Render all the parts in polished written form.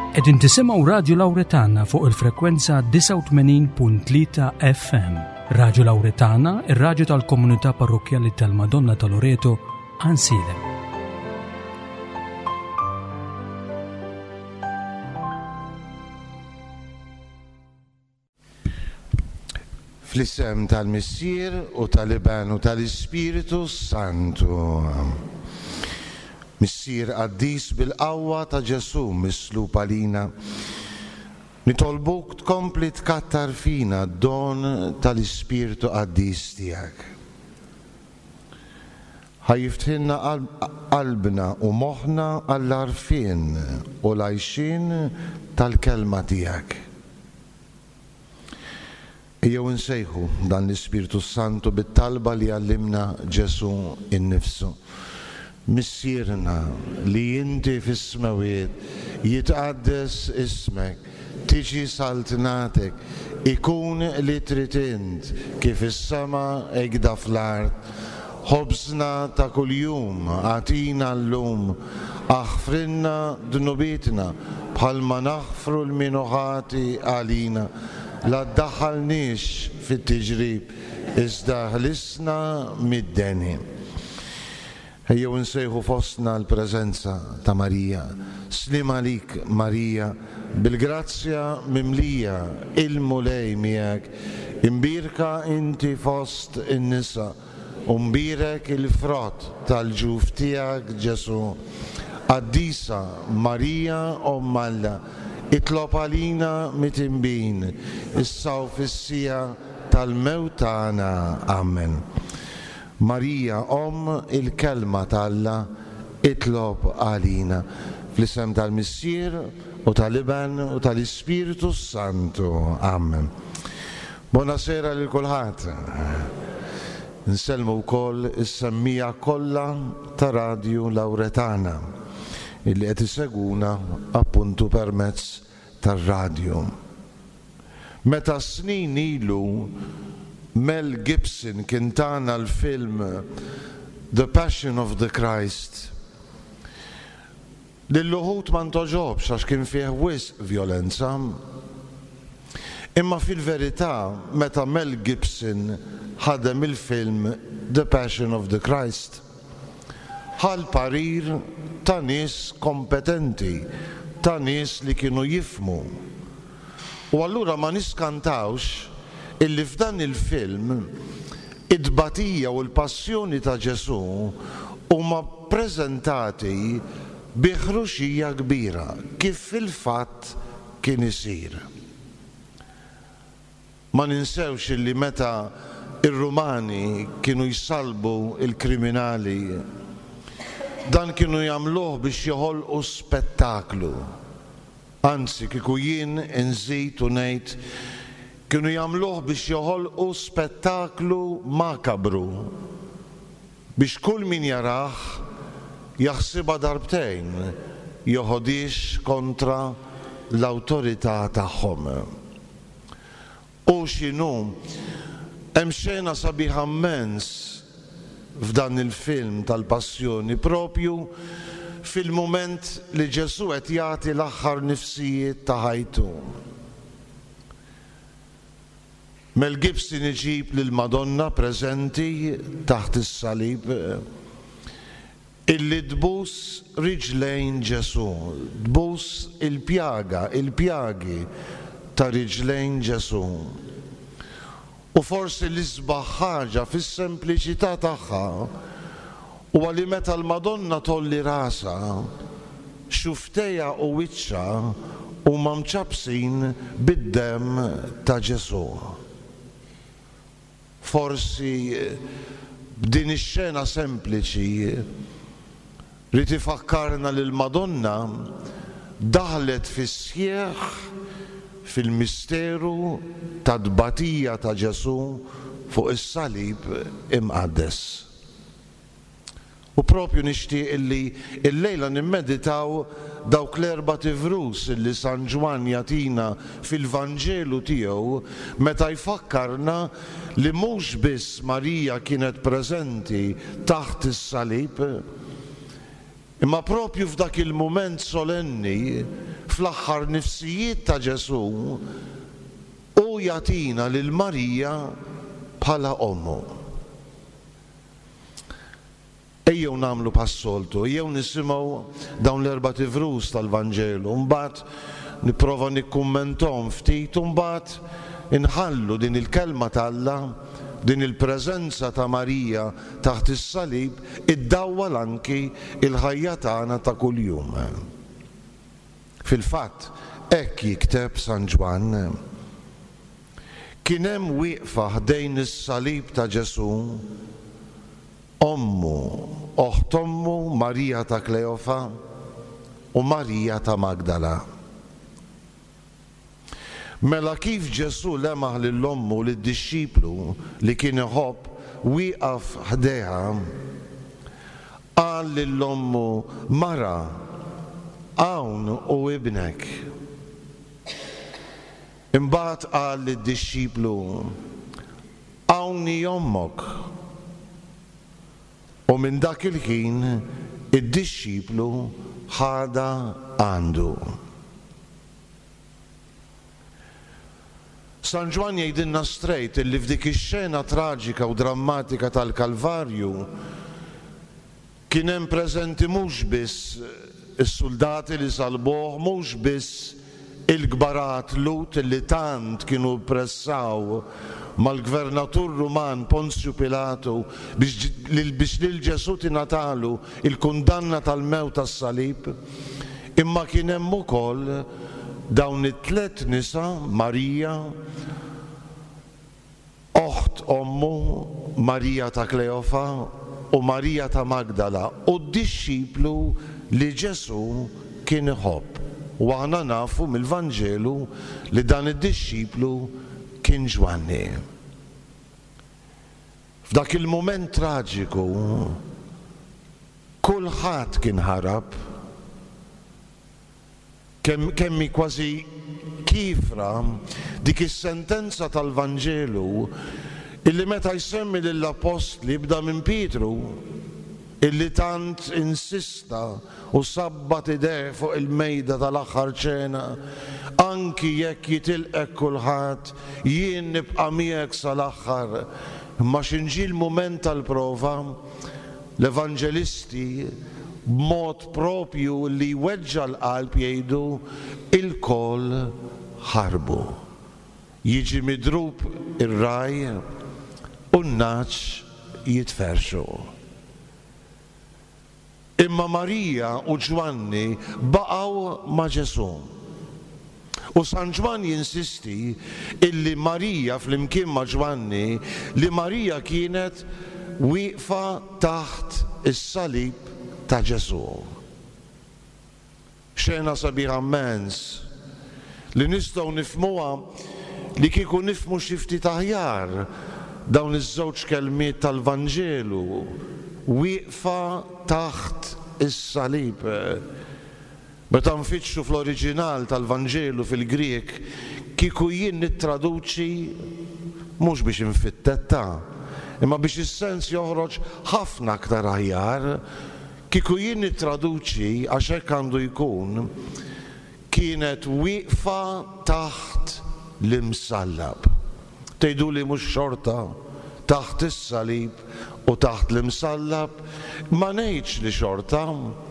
Qegħdin tisimgħu Radio Lawretana fuq il-frekwenza 89.3 FM. Radio Lawretana, ir-radju tal-Komunità Parrokjali tal-Madonna ta' Loreto, Ansile. Fl-isem tal-Missier u tal-Iban u tal-Ispiritu Santu. Missier qaddis bil-qawwa ta' Ġesu mislub għalina. Nitolbuk tkompli tkattar fina d-don tal-Ispiritu qaddis tiegħek. Ħajjiftinna qalbna u moħħna għall-għarfien u l-għajxin tal-kelma tiegħek. Ejjew insejħu dan l-Ispiritu Santu bit-talba li għallimna Ġesu innifsu. Missierna li inti fis-smawiet jitqaddes ismek, tiġi saltnatek, ikun li trid int kif is-sama hekk fl-art. Ħobżna ta' kuljum għatina llum, aħfrinna dnubitna bħalma naħfru l-minuħati għalina. La ddaħħalniex fit-tiġrib, iżda ħlisna mid-deni. Ejjew nsejħu fostna l-preżenza ta' Marija. Slim għalik Marija, bil-grazzja mimlija il-mulej miegħek, imbirka inti fost in-nisa, u mbirek il-frott tal-ġuf tiegħek Ġesu. Qaddisa Marija Alla, itlob għalina mitimbin, issa u fis-sija tal-mewt tagħna. Amen. Marija il-kelma tal-Alla, itlob għalina. Fl-isem tal-Missier u tal-Iban u tal-Ispiritu Santu. Amen. Buonasera lil kulħadd. Nsellmu wkoll is-semmija kollha ta' Radio Lawretana illi qed iseguna appuntu permezz tar-radju. Meta snin ilu Mel Gibson kien tagħna l-film The Passion of the Christ, lill-uħud ma ntoġobx għax kien fih wisq vjolenza. Imma fil-verità meta Mel Gibson ħadem il-film The Passion of the Christ, ħal parir ta' nies kompetenti, ta' nies li kienu jifmu. U allura ma niskantawx illi f'dan il-film id-batija u l-passjoni ta' Ġesu huma ppreżentati bi ħruxija kbira kif fil-fatt kien isir. Ma ninsewx illi meta ir-Rumani kienu jsalbu il-kriminali, dan kienu jagħmluh biex joħolqu spettaklu. Anzi, kieku jien nżid u ngħid kienu jagħmluh biex joħolqu spettaklu makabru, biex kull min jarah jaħsibha darbtejn joħodix kontra l-awtorità tagħhom. U x'inhu hemm xena sabiħa immens f'dan il-film tal-Passjoni propju fil-mument li Ġesu qed jagħti l-aħħar nifsijiet ta' ħajtu. Mel Gibson iġib lil Madonna preżenti taħt is-salib illi tbus riġlejn Ġesu, tbus il-pjagi ta' riġlejn Ġesu. U forsi l-isbaħ ħaġa fis-sempliċità tagħha huwa li meta l-Madonna tolli rasa, xuftejha u wiċċha huma mċabsin bid-demm ta' Ġesu. Forsi b'din ix-xena sempliċi rid ifakkarna li l-Madonna daħlet fis-sħieħ fil-misteru ta' tbatija ta' Ġesu fuq is-salib imqaddes. U propju nixtieq illi illejla nimmeditaw dawk l-erba' tifrus illi San Ġwan jagħtina fil-Vanġelu tiegħu meta jfakkarna li mhux biss Marija kienet preżenti taħt is-salib, Imma propju f'dak il-mument solenni, fl-aħħar nifsijiet ta' Ġesu, u jagħtina lil Marija bħala ommu. Ejjew nagħmlu pas-soltu, ejjew nisimgħu dawn l-erba' tivrus tal-Vanġelu, mbagħad nipprova nikkummenthom ftit u mbagħad inħallu din il-kelma tal-Alla, din il-preżenza ta' Marija taħt is-salib iddawwal anki il-ħajja tagħna ta' kuljum. Fil-fatt, hekk jikteb San Ġwan, kien hemm wieqfa ħdejn is-salib ta' Ġesu ommu, oħt ommu Marija ta' Kleofa u Marija ta' Magdala. Mela kif Ġesu lemaħ lill-ommu lid-dixxiplu li kien iħobb wieqaf ħdejha, qal lill-ommu Mara, hawn u ibnek. Imbagħad qal lid-dixxiplu hawni ommok. U minn dak il-ħin id-dixxiplu ħada għandu. San Ġwan jgħidilna strejt illi f'dik ix-xena traġika u drammatika tal-Kalvarju kien hemm preżenti mhux biss is-soldati li salbuh, mhux biss il-gbarat Lut li tant kienu pressaw mal-gvernatur Ruman Ponzju Pilatu biex lil Ġesu tingħatalu il-kundanna tal-mewt tas-salib, imma kien hemm ukoll dawn it-tlet nisa, Marija, oħt ommu, Marija ta' Kleofa u Marija ta' Magdala, u d-dixxiplu li Ġesu kien iħobb. U aħna nafu mill-Vanġelu li dan id-dixxiplu kien Ġwanni. F'dak il-mument traġiku, kulħadd kien ħarab, kemmi kważi kifra dik is-sentenza tal-Vanġelu illi meta jsemmi lill-apostli jibda minn Pietru illi tant insista u sabbat ideh fuq il-mejda tal-aħħar ċena, anki jekk jitilqek kulħadd jien nibqa' miegħek sal-aħħar. Imma x'inġi l-mument tal-prova, l-Evanġelisti b'mod propju li jweġġa l-qalb jgħidu il-koll ħarbu. Jiġi midrub ir-raj u n-naċ jitferxu. Imma Marija u Ġwanni baqgħu ma' Ġesu. U San Ġwan jinsisti illi Marija flimkien ma' Ġwanni li Marija kienet wieqfa taħt is-salib ta' Ġesu. Xena sabiħa immens li nistgħu nifhmuha li kieku nifhmu xi ftit aħjar dawn iż-żewġ kelmiet tal-Vanġelu, wieqfa taħt is-salib. Meta nfittxu fl-oriġinal tal-Vanġelu fil-Griek, kieku jien nittraduċi mhux biex infittetta, imma biex is-sens joħroġ ħafna aktar aħjar, kieku jien nittraduċi għax hekk għandu jkun, kienet wieqfa taħt l-imsallab. Tgħiduli mhux xorta taħt is-salib u taħt l-imsallab, ma ngħidx li xorta.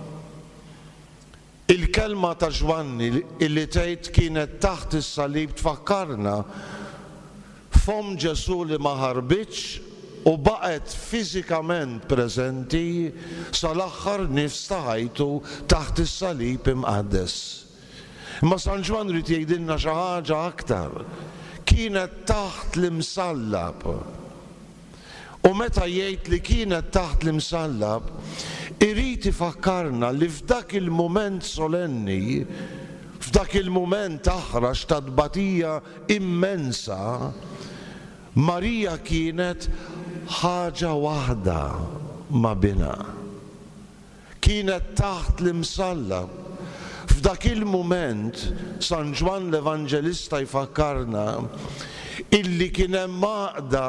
Il-kelma ta' Ġwanni illi tgħid kienet taħt is-salib tfakkarna fom Ġesu li ma ħarbitx u baqgħet fiżikament preżenti sal-aħħar nifs ta' ħajtu taħt is-salib imqaddes. Imma San Ġwan rid jgħidilna xi ħaġa aktar. Kienet taħt l-imsallab. U meta jgħid li kienet taħt l-imsallab, irid ifakkarna li f'dak il-mument solenni, f'dak il-mument aħrax ta' tbatija immensa, Marija kienet ħaġa waħda ma' bina. Kienet taħt l-imsallab. F'dak il-mument San Ġwan l-Evanġelista jfakkarna illi kien hemm għaqda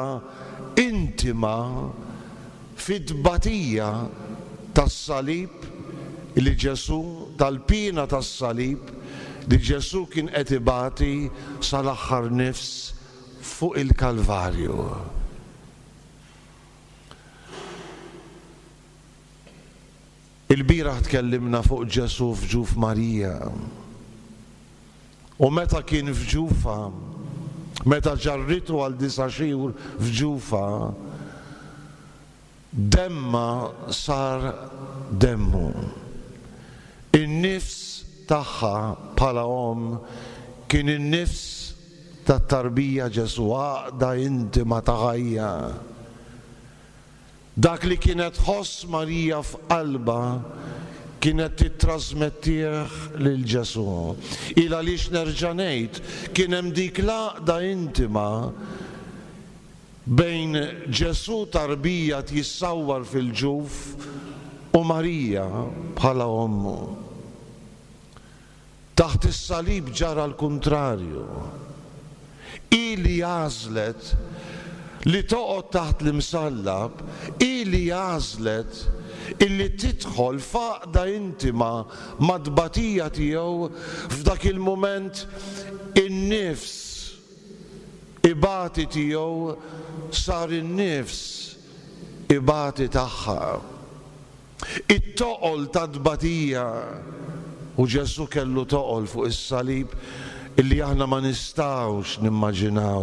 intima fit-tbatija tas-salib li Ġesu tal-pina tas-salib li Ġesu kien qed ibati sal-aħħar nifs fuq il-Kalvarju. Il-bieraħ tkellimna fuq Ġesu f'ġuf Marija. U meta kien f'ġufa, meta ġarritu għal 9 xhur f'ġufa, demma sar demmu. In-nifs tagħha bħala kien in-nifs tat-tarbija Ġesu, għaqda intima ta' ħajja. Dak li kienet ħoss Marija f'qalba kienet titrasmettih lil Ġesu. Il għaliex nerġa' ngħid, kien hemm dik l-għaqda intima bejn Ġesu tarbija jissawwar fil-ġuf u Marija bħala ommu. Taħt is-salib ġara l-kuntrarju. Ili għażlet li toqgħod taħt l-imsallab, ili għażlet illi tidħol f'għaqda intima mad-tbatija tiegħu f'dak il-mument in-nifs ibati tiegħu sar in-nifs ibati tagħha. It-toqol ta' tbatija u Ġesu kellu toqol fuq is-salib illi aħna ma nistgħux nimmaġinaw.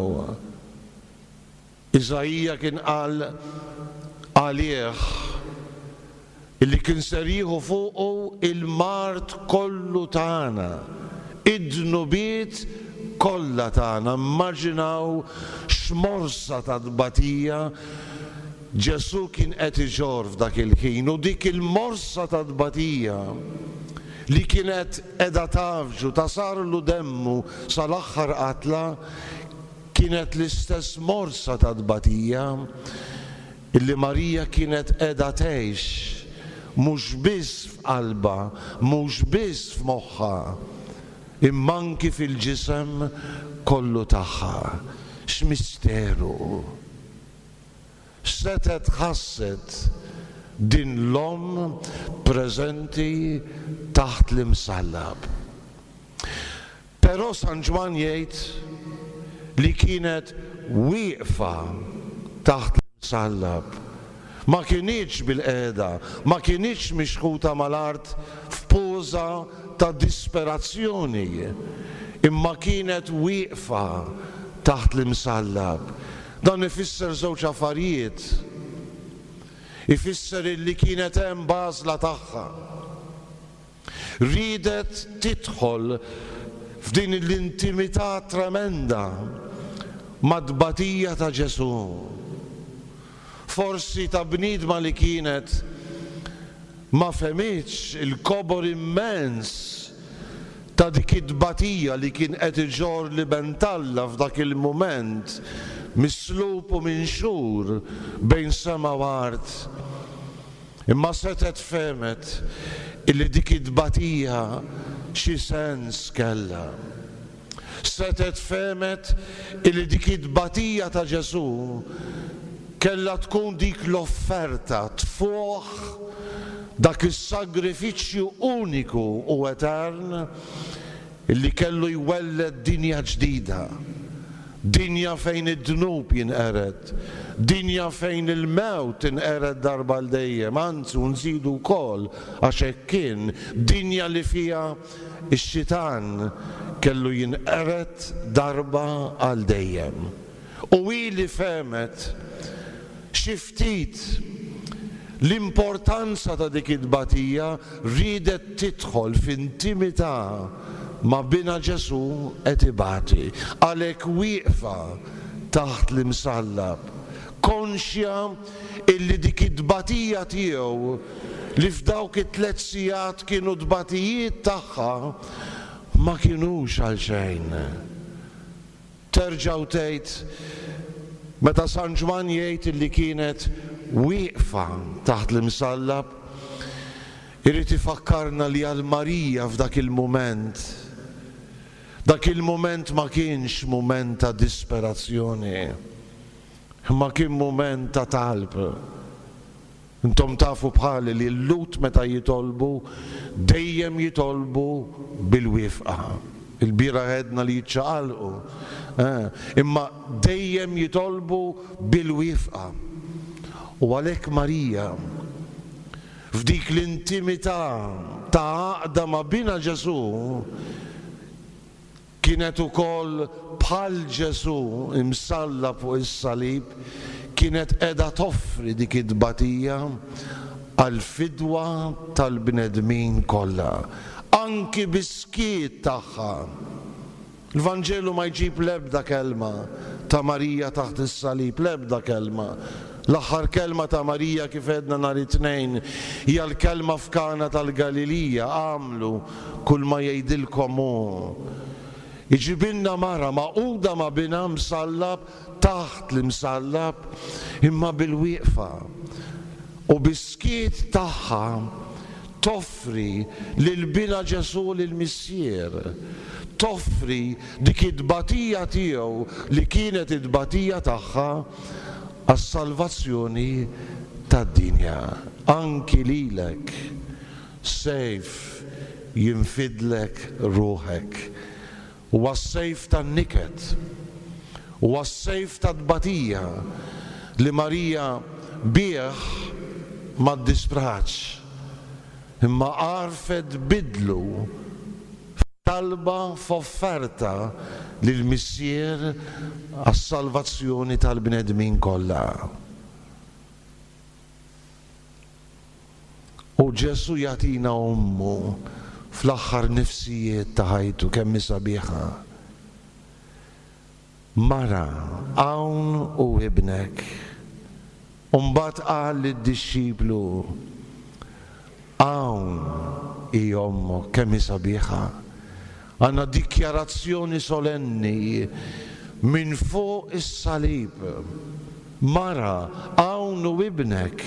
Iżajja kien qal għalih illi kien ser jieħu fuqu il-mart kollu tagħna, id-dnubiet kollha tagħna. Immaġinaw x'morsa ta' tbatija Ġesu kien qed iġor f'dak il-ħin, u dik il-morsa ta' tbatija li kienet qiegħda tafġu ta' sarlu demmu sal-aħħar qatla kienet l-istess morsa ta' tbatija illi Marija kienet qiegħda tgħix mhux biss f'qalba, mhux biss f'moħħha, imma anki fil-ġisem kollu tagħha. X'misteru! Setet ħasset din l-om preżenti taħt l-imsallab. Però San Ġwan jgħid li kienet wieqfa taħt l-imsallab. Ma kienx bil-qiegħda, ma kienx mixħuta mal-art f'poża ta' disperazzjoni, imma kienet wieqfa taħt l-imsallab. Dan ifisser żewġ affarijiet. Ifisser illi kienet hemm bażla tagħha. Ridet tidħol f'din l-intimità tremenda mad-tbatija ta' Ġesu. Forsi ta' bniedma li kienet ma femitx il-kobor immens ta' dik id-tbatija li kien qed iġor li bentalla f'dak il-mument mislub u minxur bejn sema u art. Imma setet femet illi dik id-tbatija xi sens kellha. Setet femet illi dik id-tbatija ta' Ġesu kellha tkun dik l-offerta tfuħ dak is-sagrifiċċju uniku u etern illi kellu jwelled dinja ġdida. Dinja fejn id-dnub jinqered, dinja fejn il-mewt inqered darba l dejjem, anzi nżidu wkoll għax hekk kien, dinja li fiha x-xitan kellu jinqered darba għal dejjem. U ili femet xi ftit l-importanza ta' dik id-tbatija, ridet tidħol f'intimità ma bina Ġesu qed ibati, għalhekk wieqfa taħt l-imsallab, konxja illi dik id-tbatija tiegħu li f'dawk it-3 sigħat kienu tbatijiet tagħha ma kinux għal xejn. Terġgħu tgħid meta San Ġwan jgħid illi kienet wieqfa taħt l-imsallab, irid ifakkarna li għal Marija f'dak il-mument, dak il-mument ma kienx mument ta' disperazzjoni, ma kien mument ta' talb. Intom tafu bħali li l-lut meta jitolbu, dejjem jitolbu bil-wifqa. Il-bira għedna li jitċaqalqu. Imma dejjem jitolbu bil-wifqa. U għalhekk Marija, f'dik l-intimità ta' għaqda ma' bina Ġesu, kienet ukoll bħal Ġesu imsalla fuq is-salib, kienet qiegħda toffri dik id-tbatija għall-fidwa tal-bnedmin kollha, anki bis-skiet tagħha. Il-Vanġelu ma jġib l-ebda kelma ta' Marija taħt is-salib, l-ebda kelma. L-aħħar kelma ta' Marija kif għedna nhar it-tnejn hija l-kelma f'Kana tal-Galilija, għamlu kull ma jgħidilkom hu. Iġibilna mara maquda ma' bina msallab taħt l-imsallab imma bil-wieqfa u bis-skiet tagħha toffri lil bina Ġesu lill-Missier, toffri dik id-tbatija tiegħu li kienet id-tbatija tagħha għas-salvazzjoni tad-dinja. Anki lilek sejf jinfidlek ruħek. U għas-sejf tan-niket, u għas-sejf tad-tbatija li Marija bih ma ddispraċ, imma għarfet bidlu talba f'offerta lill-Missier għas-salvazzjoni tal-bnedmin kollha. U Ġesu jagħtina ommu fl-aħħar nifsijiet ta' ħajtu kemm sabiħa. Mara, hawn u ibnek. U mbagħad qal lid-dixxiplu, hawn hi ommok kemm sabiħa. Għandna dikjarazzjoni solenni minn fuq is-salib. Mara, hawn u ibnek.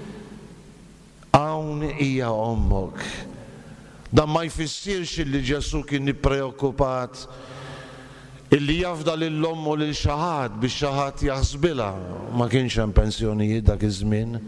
Hawn hija ommok. Dan ma jfissirx li Ġesu kien nippreokkupat illi jafda lill-omm u lil xi ħadd biex xi ħadd jaħsbilha. Ma kienx hemm pensjonijiet dak iż-żmien.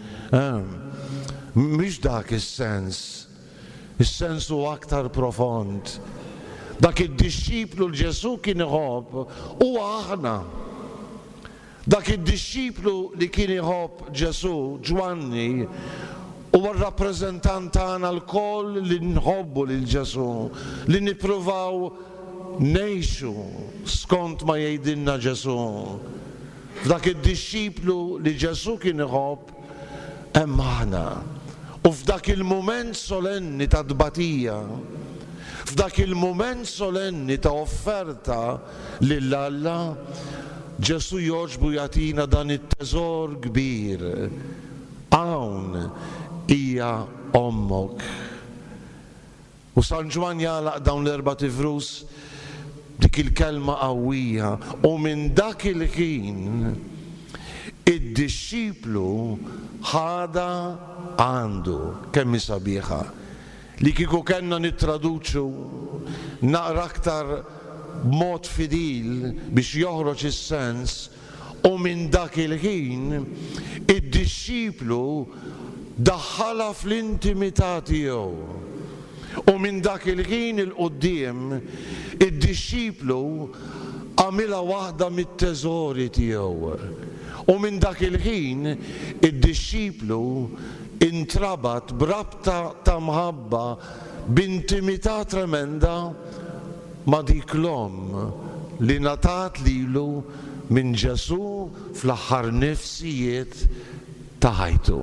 Mhix dak is-sens. Is-sens huwa aktar profond. Dak id-dixxiplu l-Ġesu kien iħobb huwa aħna. Dak id-dixxiplu li kien iħobb Ġesu, Ġwanni, huwa r-rappreżentant tagħna l-koll li nħobbu lil Ġesu, li nippruvaw ngħixu skont ma jgħidilna Ġesu. F'dak id-dixxiplu li Ġesu kien iħobb hemm aħna. U f'dak il-mument solenni ta' tbatija, f'dak il-mument solenni ta' offerta lil Alla, Ġesu jogħġbu jagħtina dan it-teżor kbir. Hawn hija ommok. U San Ġwan jagħlaq dawn l-erba' tifrus dik il-kelma qawwija u minn dak il-ħin id-dixxiplu ħada għandu kemm sabiħa li kieku kellna nittraduċu naqra aktar b'mod fidil biex joħroġ is-sens u minn dak il-ħin id-dixxiplu daħħala fl-intimità tiegħu. U minn dak il-ħin il-qudiem id-dixxiplu għamilha waħda mit-teżori tiegħu. U minn dak il-ħin id-dixxiplu intrabat b'rabta ta' mħabba b'intimità tremenda ma' dik l-omm li ngħatat lilu minn Ġesu fl-aħħar nifsijiet ta' ħajtu.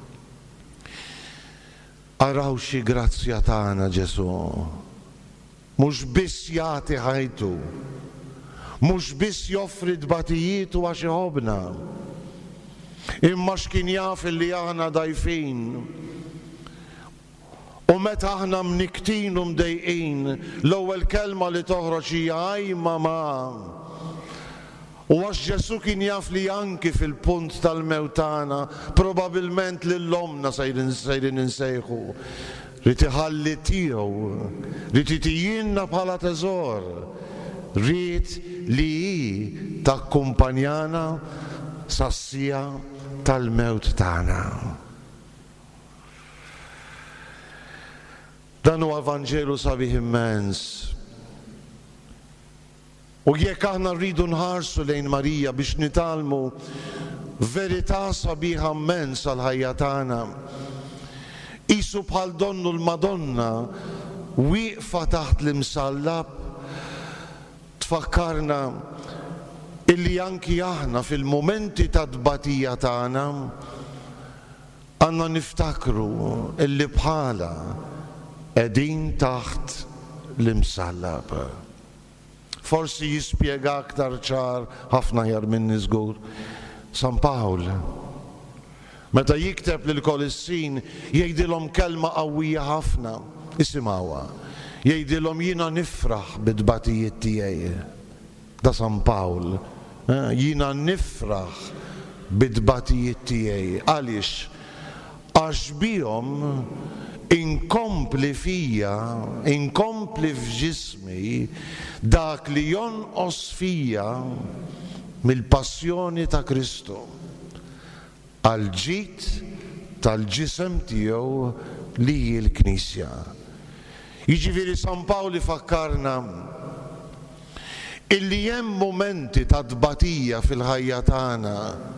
Araw xi grazzja tagħna Ġesu. Mhux biss jagħti ħajtu, mhux biss joffri tbatijiet u għax iħobbna, imma x'kien jaf li aħna dajfin. U meta aħna mniktin u mdejqin, l-ewwel kelma li toħroġ hija aj mama. U għax Ġesu kien jaf li anki fil-punt tal-mewt tagħna probabbilment lill-omna sejrin insejħu. Rid iħalli tiegħu, rid itijinna bħala teżor, rid li hi takkumpanjana sassija tal-mewt tagħna. Dan huwa Evanġelu sabiħ immens. U jekk aħna rridu nħarsu lejn Marija biex nitalmu verità sabiħa immens għal ħajja tagħna, qisu bħal donnu l-Madonna wieqfa taħt l-imsallab, tfakkarna illi anki aħna fil-momenti ta' tbatija tagħna għandna niftakru illi bħala qegħdin taħt l-imsallab. Forsi jispjega aktar ċar ħafna jar minni żgur San Pawl. Meta jikteb lil Kolissin jgħidilhom kelma qawwija ħafna, isimgħuha. Jgħidilhom jiena nifraħ bid-tbatijiet tiegħi. Da San Pawl. Jiena nifraħ bid-tbatijiet tiegħi. Għaliex? Għax bihom inkompli fija, inkompli f'ġismi dak li jonqos fija mill-passjoni ta' Kristu għal ġid tal-ġisem tiegħu li hi l-Knisja. Jiġifieri San Pawl ifakkarna illi hemm momenti ta' tbatija fil-ħajja tagħna.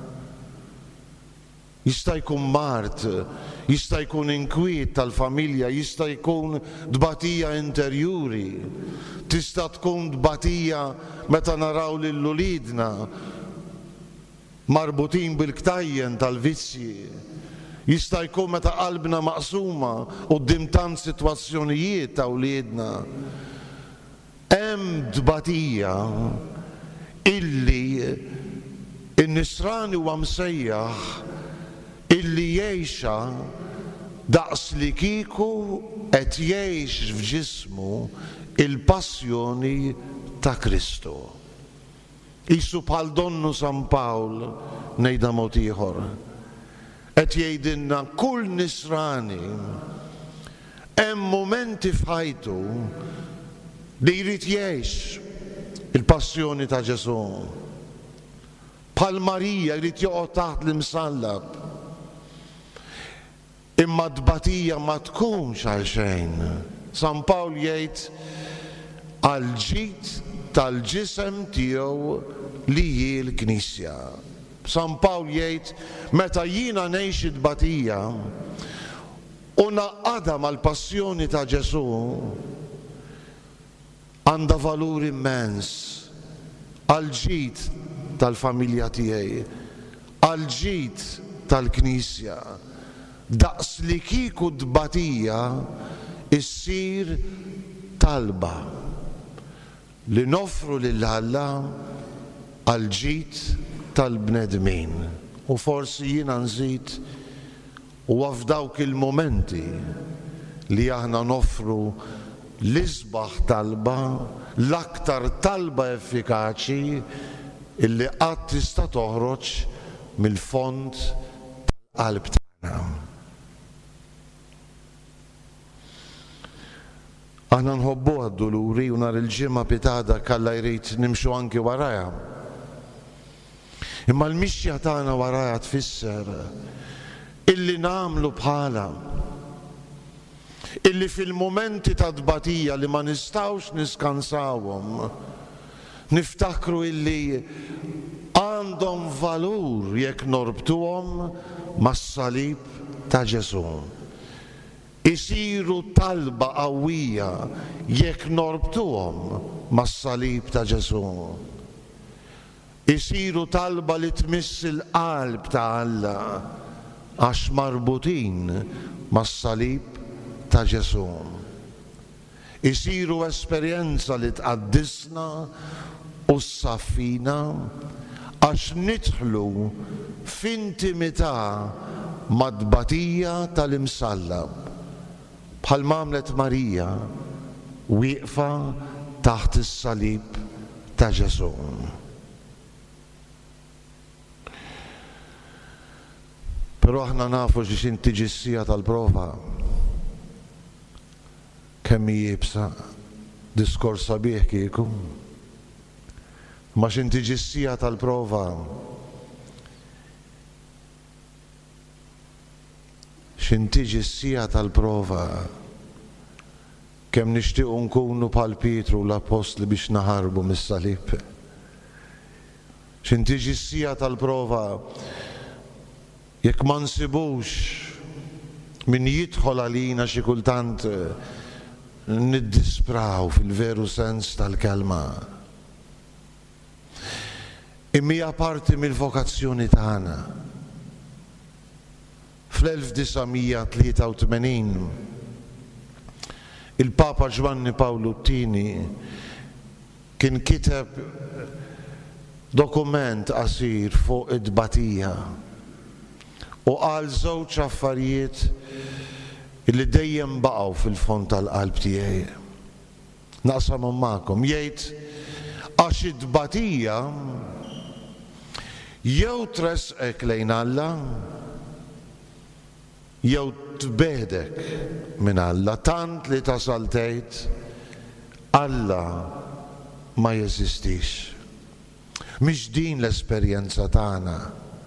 Jista' jkun mart, jista' jkun inkwiet tal-familja, jista' jkun tbatija interjuri, tista' tkun tbatija meta naraw lil ulidna marbutin bil-ktajjen tal-vizzji, jista' jkun meta qalbna maqsuma quddiem tant sitwazzjonijiet ta' uliedna. Hemm tbatija illi in-nisrani huwa msejjaħ illi jgħixha daqs li kieku qed jgħix f'ġismu il-passjoni ta' Kristu. Qisu bħal donnu San Pawl ngħidha mod ieħor. Qed jgħidilna kull nisrani hemm momenti f'ħajtu li jrid jgħix il-passjoni ta' Ġesu. Bħal Marija jrid joqgħod taħt l-imsallab. Imma tbatija ma tkunx għal xejn. San Pawl jgħid għal ġid tal-ġisem tiegħu li hi l-Knisja. San Pawl jgħid meta jiena ngħix tbatija u naqgħadha mal-passjoni ta' Ġesu għandha valur immens għal ġid tal-familja tiegħi, għal ġid tal-Knisja. Daqs li kieku tbatija issir talba li nofru lil Alla għal ġid tal-bnedmin. U forsi jiena nżid huwa f'dawk il-momenti li aħna nofru l-isbaħ talba, l-aktar talba effikaċi illi qatt tista' toħroġ mill-fond tal-qalb tagħna. Aħna nħobbu għad-duluri u nhar il-ġimgħa pitada kalla jrid nimxu anki warajha. Imma l-mixja tagħna warajha tfisser illi nagħmlu bħala, illi fil-momenti ta' tbatija li ma nistgħux niskansawhom niftakru illi għandhom valur jekk norbtuhom mas-salib ta' Ġesu. Isiru talba qawwija jekk norbtuhom mas-salib ta' Ġesu. Isiru talba li tmiss il-qalb ta' Alla għax marbutin mas-salib ta' Ġesu. Isiru esperjenza li tqaddisna u s-saffina għax nidħlu f'intimità mad-tbatija tal-imsallab. Bħal mamlet Marija wieqfa taħt is-salib ta' Ġesu. Però aħna nafu x'inti ġissija tal-prova kemm hi jibsa diskors sabiħ kieku. Ma x'inti ġissija tal-prova x'inti ġissija tal-prova kemm nixtiequ nkunu bħal Pietru l-Apostli biex naħarbu mis-salib. X'in tiġi s-sija tal-prova jekk ma nsibux min jidħol għalina xi kultant niddispraw fil-veru sens tal-kelma. Imma parti mill-vokazzjoni tagħna. Fl-1983 il-Papa Giovanni Paolo II kien kiteb dokument qasir fuq id-tbatija u qal żewġ affarijiet li dejjem baqgħu fil-fond tal-qalb tiegħi. Naqsamhom magħkom. Jgħid għax id-tbatija jew tresqek lejn Alla jew tbedek minn Alla, tant li tasal tgħid Alla ma jeżistix. Mhix din l-esperjenza tagħna.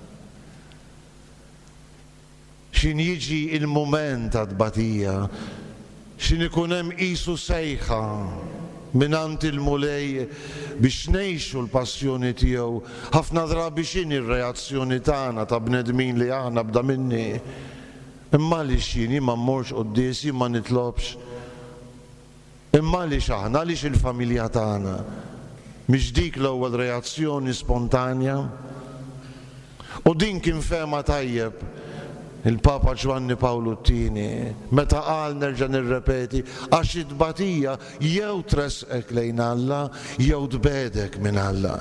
X'in jiġi il-mument ta' tbatija, x'in ikun hemm qisu sejħa minant il-mulej biex ngħixu l-passjoni tiegħu. Ħafna drabi x'in ir-reazzjoni tagħna ta' bnedmin li aħna bda minni. Imma li x'in ma mmorx qudiesi ma nitlobx. Imma li aħna għaliex il-familja tagħna mhix dik l-ewwel reazzjoni spontanja. U din kien fehma tajjeb il-Papa Giovanni Paolo II meta qal nerġa' nirrepeti għax id-tbatija jew tresqek lejn Alla jew tbedek minn Alla.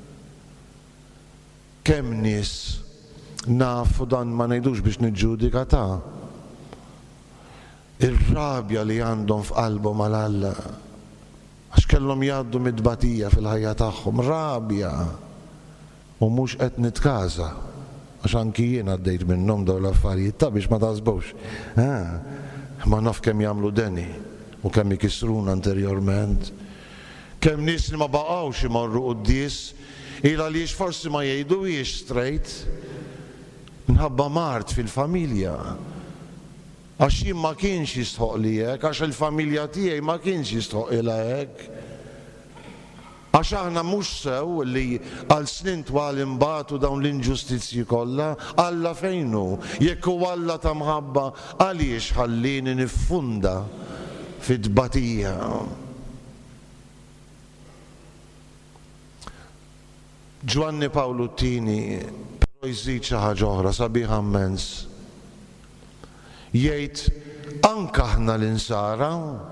Kemm nies nafu dan ma ngħidux biex niġġudika ta' ir-rabja li għandhom f'qalbhom għal Alla għax kellhom jgħaddu mid-tbatija fil-ħajja tagħhom, rabja u mhux qed nitkaża. Għax anki jien għaddejt minnhom dawn l-affarijiet ta' biex ma tażbux. Ma naf kemm jagħmlu deni u kemm ikissruna anterjorment. Kemm nies li ma baqgħux imorru qudies il għaliex forsi ma jgħidulix straight minħabba mart fil-familja. Għax jien ma kienx jistħoq li hekk, għax il-familja tiegħi ma kienx jistħoq ilha hekk. Għax aħna mhux sew li għal snin twal imbagħtu dawn l-inġustizzji kollha, Alla fejnu, jekk hu Alla ta' mħabba għaliex ħallini niffunda fit-tbatija. Giovanni Paolo II però jżid xi ħaġa oħra sabiħa immens. Jgħid anke aħna l-insara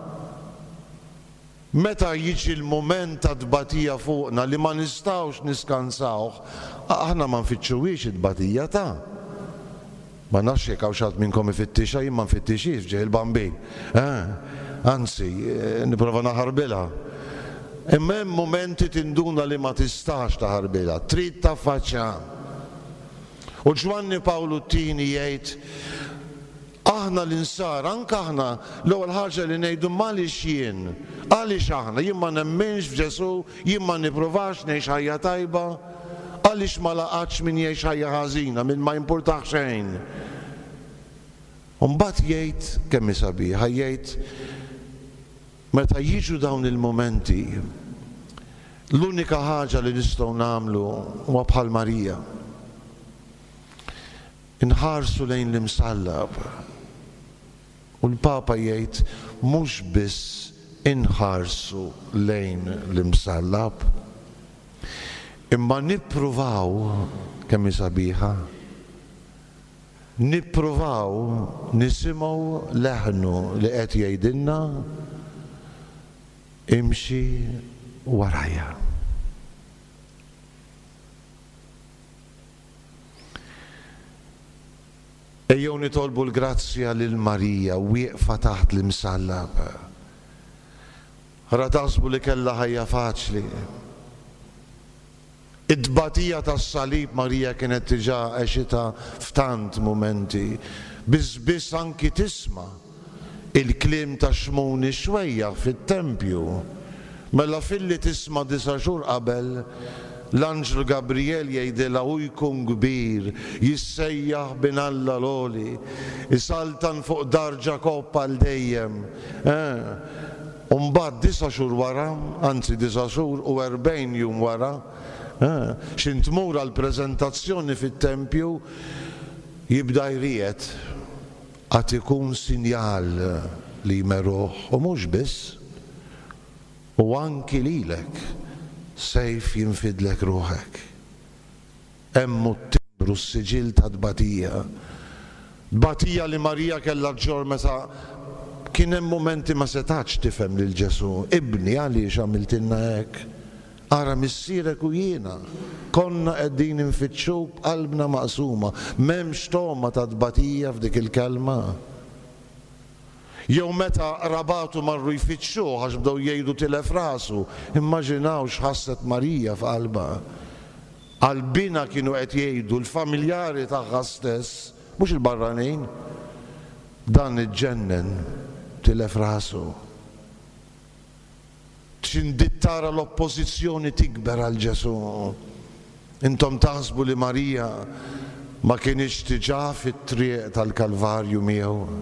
meta jiġi l-mument ta' tbatija fuqna li ma nistgħux niskansawh, aħna ma nfittxuwiex it-tbatija ta'. Ma nafx jekk hawn xatt minnkom ifittixha, jien ma nfittixix ġej il-bambin. Anzi, nipprova naħarbilha. Imma hemm mumenti tinduna li ma tistax taħarbilha, trid taffaċċja. U Giovanni Paolo II jgħid aħna l-insar, anke aħna l-ewwel ħaġa li ngħidu m'għaliex jien, għaliex aħna jien ma nemminx f'Ġesu, jien ma nippruvax ngħix ħajja tajba, għaliex ma laqatx min jgħix ħajja ħażina, min ma jimpurtax xejn. U mbagħad jgħid kemm sabiħ, jgħid meta jiġu dawn il-momenti l-unika ħaġa li nistgħu nagħmlu huwa bħal Marija. Inħarsu lejn l-imsallab. U l-Papa jgħid mhux biss inħarsu lejn l-imsallab, imma nippruvaw kemm sabiħa, nippruvaw nisimgħu leħnu li qed jgħidilna imxi warajja. Ejjew nitolbu l-grazzja lil Marija wieqfa taħt l-imsallab. Ra taħsbu li kellha ħajja faċli. Id-tbatija tas-salib Marija kienet diġà għexita f'tant mumenti. Biss anki tisma' il-kliem ta' Xmuni xwejja fit-tempju. Mela filli tisma' 9 xhur qabel l-Anġlu Gabriel jgħidilha u jkun kbir, jissejjaħ bin Alla l-għoli, isaltan fuq dar Ġakob għal dejjem. Mbagħad 9 xhur wara, anzi 9 xhur u 40 jum wara, x'intmur għall-preżentazzjoni fit-tempju jibda jried għad ikun sinjal li jmeruh u mhux biss, u anki lilek sejf jinfidlek ruħek. Hemm t-timbru s-siġil ta' tbatija. Tbatija li Marija kellha ġor meta kien hemm momenti ma setax tifhem lil Ġesu. Ibni għaliex għamiltilna hekk? Ara missierek u jiena konna qegħdin infittxuk qalbna maqsuma. M'hemmx toma ta' tbatija f'dik il-kelma. Jew meta rabatu marru jfittxuh għax bdew jgħidu tilef rasu, immaġinaw x'ħasset Marija f'qalbha. Qalbina kienu qed jgħidu l-familjari tagħha stess, mhux il-barranin, dan iġġennen tilef rasu. X'indiet tara l-oppożizzjoni tikber għal Ġesu. Intom taħsbu li Marija ma kienx diġà fit-triq tal-Kalvarju miegħu.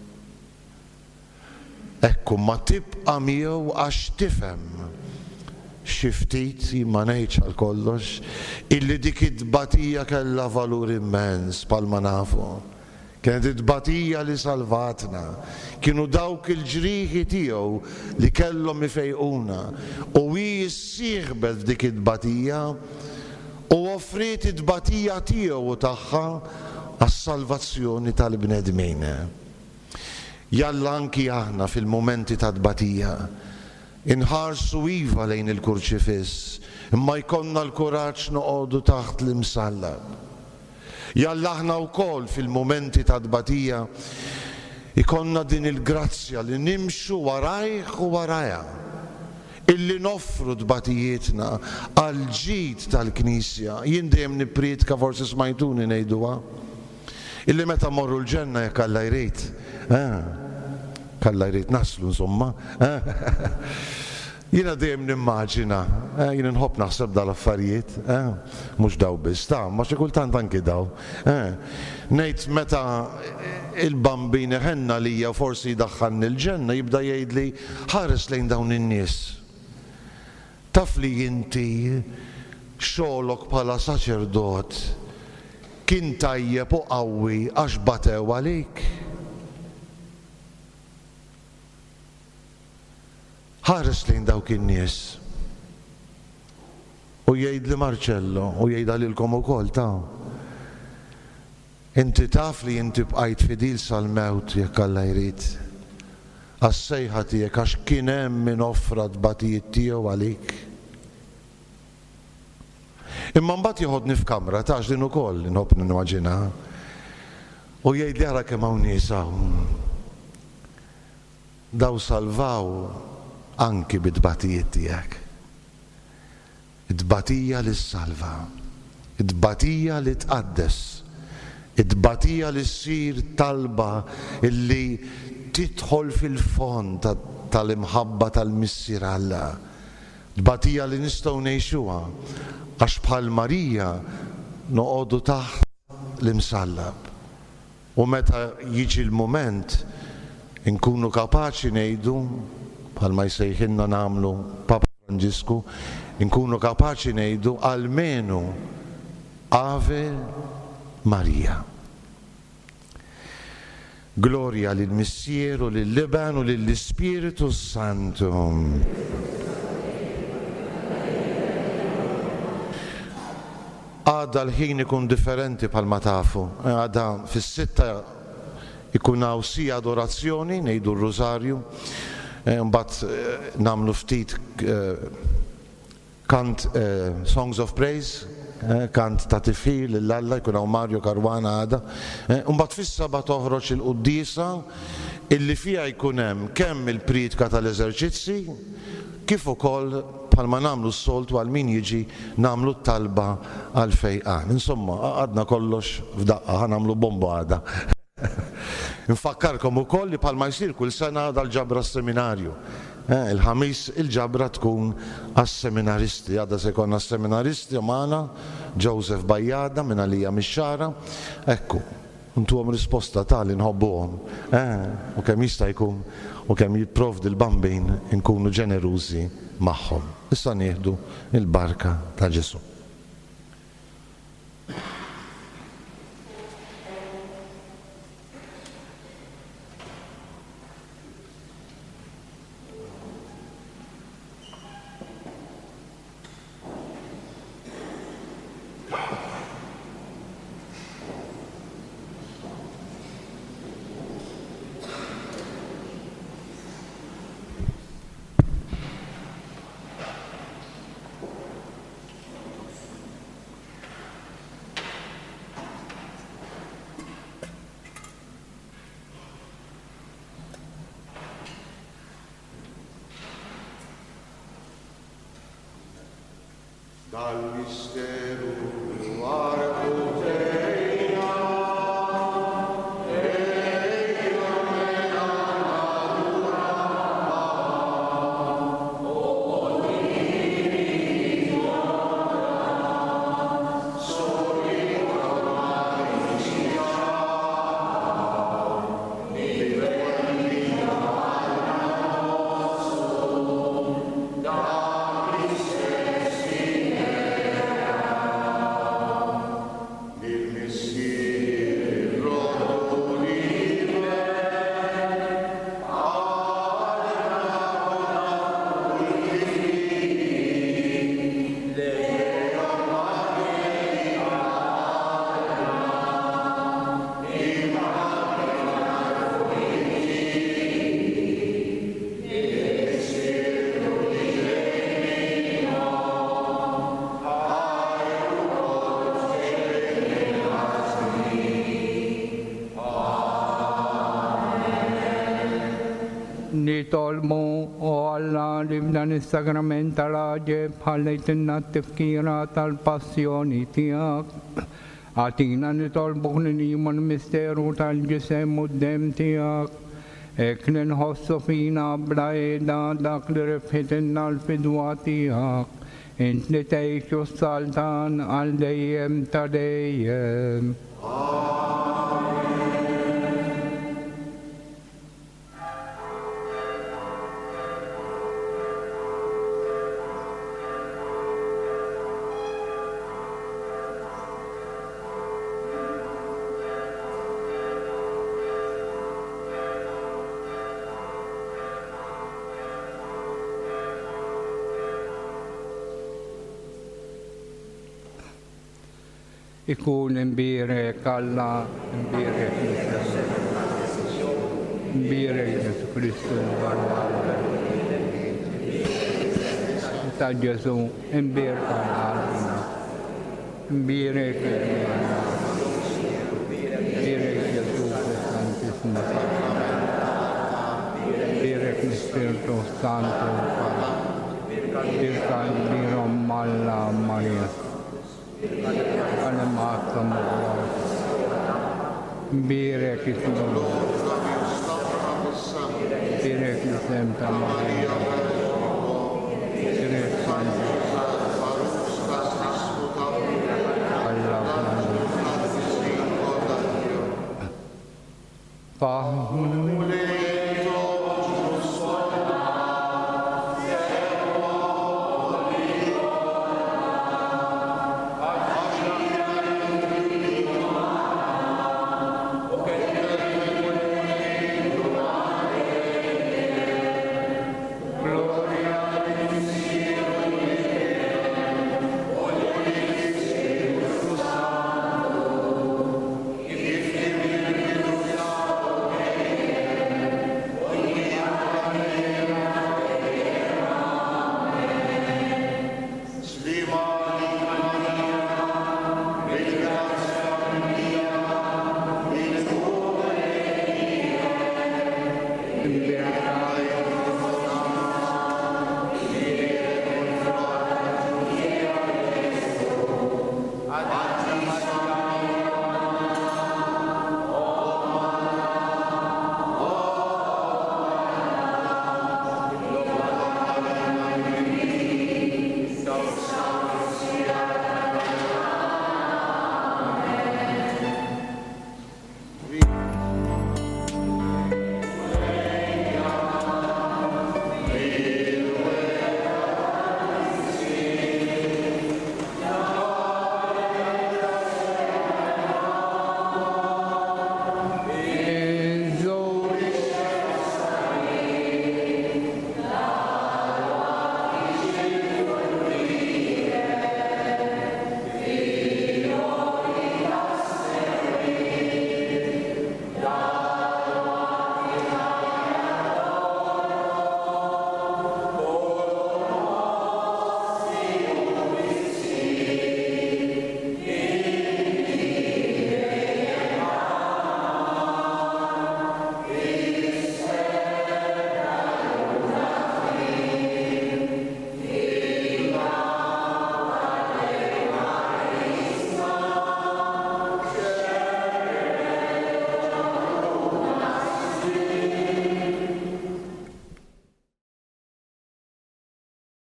Ekku ma tibqa' miegħu għax tifhem xi ftit ma ngħidx għal kollox illi dik it-tbatija kellha valur immens bħalma nafu. Kienet it-tbatija li salvatna, kienu dawk il-ġrieħi tiegħu li kellhom ifejquna u hi ssieħbet f'dik it-tbatija u offrit it-tbatija tiegħu tagħha għas-salvazzjoni tal-bnedmin. Jalla anki aħna fil-momenti ta' tbatija inħarsu iva lejn il-kurċifiss, imma jkollna l-kuraġġ noqogħdu taħt l-imsallab. Jalla aħna wkoll fil-momenti ta' tbatija ikollna din il-grazzja li nimxu warajh u warajha, illi noffru tbatijietna għal ġid tal-Knisja. Jien dejjem nippriedka, forsi smajtuni ngħiduha, illi meta morru l-ġenna jekk Alla jrid, Alla jrid naslu insomma. Jiena dejjem nimmaġina, jien inħobb naħseb dal-affarijiet, mhux daw biss, ma xi kultant anki daw. Ngħid meta il-bambin iħenna lija forsi jdaħħalni l-ġenna jibda jgħidli ħares lejn dawn in-nies. Taf li inti xogħolok bħala saċerdot kien tajjeb u qawwi għax batew għalik. Ħares lejn dawk in-nies u jgħidli Marcello u jgħidha lilkom ukoll inti taf li inti bqajt fidil sal-mewt jekk Alla jrid għas-sejħa tiegħek għax kien hemm min offra tbatijiet tiegħu għalik. Imma mbagħad jieħodni f'kamra tax din ukoll inħobb nimmaġinha u jgħidli ara kemm hawn nies daw salvaw anki bid-tbatijiet tiegħek. Id-tbatija li ssalva, id-tbatija li tqaddes, id-tbatija li ssir talba illi tidħol fil-fond tal-imħabba tal-missier Alla. Tbatija li nistgħu ngħixuha għax bħal Marija noqogħdu taħt l-imsallab. U meta jiġi l-mument inkunu kapaċi ngħidu bħalma jsejħilna nagħmlu Papa Franġisku, inkunu kapaċi ngħidu almenu Ave Maria. Gloria lill-Missier u lill-Liban u lill-Ispiritu Santu. Għada l-ħin ikun differenti bħalma tafu. Għada fis-sitta ikun hawn sija adorazzjoni, ngħidu r-Rożarju. Mbagħad nagħmlu ftit kant Songs of Praise, kant ta' tifħil l-Alla, jkun hawn Mario Karwana għada. Mbagħad fis-saba' toħroġ il-Qudiesa illi fiha jkun hemm kemm il-pridka tal-eżerċizzi kif ukoll bħalma nagħmlu s-soltu għal min jiġi nagħmlu t-talba għal fejqan. Insomma, għadna kollox f'daqqa, ħanagħmlu bomba għada. Nfakkarkom ukoll li bħalma jsir kull sena dal-ġabra s-seminarju. Il-ħamis il-ġabra tkun għas-seminaristi, għadha se jkollna s-seminaristi magħna Joseph Bajjada minn għalija mix-Xara. Ekku, ntuhom risposta tali nħobbuhom. U kemm jista' jkun u kemm jipprovdi l-bambin inkunu ġenerużi magħhom. Issa nieħdu il-barka ta' Ġesu. Dal-misteru nitolmu u Alla li f'dan is-sagrament tal-għaġeb ħallejtinna t-tifkira tal-passjoni tiegħek. Għatina nitolbuk li nijmu l-misteru tal-ġisem u d-dem tiegħek. Ek li nħossu fina bla qiegħda dak li rebħitilna l-fidwa tiegħek. Int li tgħixu s-saltan għal dejjem ta' dejjem. Ikun imbirek Alla, imbirek Jesu Kristu, ta' Ġesu, imbirek Alla, imbirek Ġesu Santissimo, imbirek l-Spiritu Santo, imbirek l-Birom Alla Maria. Anematum Birek Ismo Birek Santa Maria Birek Santa